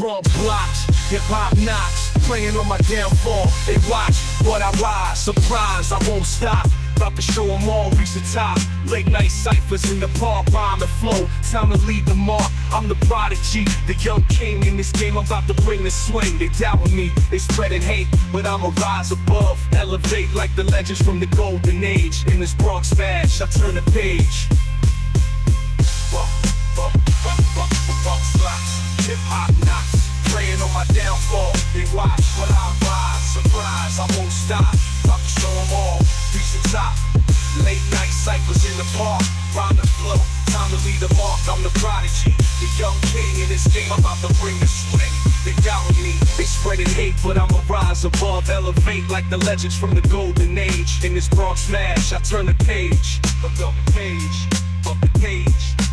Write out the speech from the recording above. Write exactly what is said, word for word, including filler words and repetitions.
bump blocks, hip-hop knocks, praying on my downfall. They watch what I rise, surprise, I won't stop. About to show them all, reach the top. Late night ciphers in the park, rhyme and flow. Time to leave the mark, I'm the prodigy, the young king in this game. I'm about to bring the swing. They doubting me, they spreading hate, but I'ma rise above, elevate like the legends from the golden age. In this Bronx smash, I turn the page. Hip-hop knocks, praying on my downfall. They watch when I rise, surprise, I won't stop. About to show them all, reach the top. Late night ciphers in the park, rhyme the flow. Time to leave the mark, I'm the prodigy, the young king in this game. I'm about to bring the swing. They doubting me, they spreading hate, but I'ma rise above, elevate like the legends from the golden age. In this Bronx smash, I turn the page, up the page, up the page.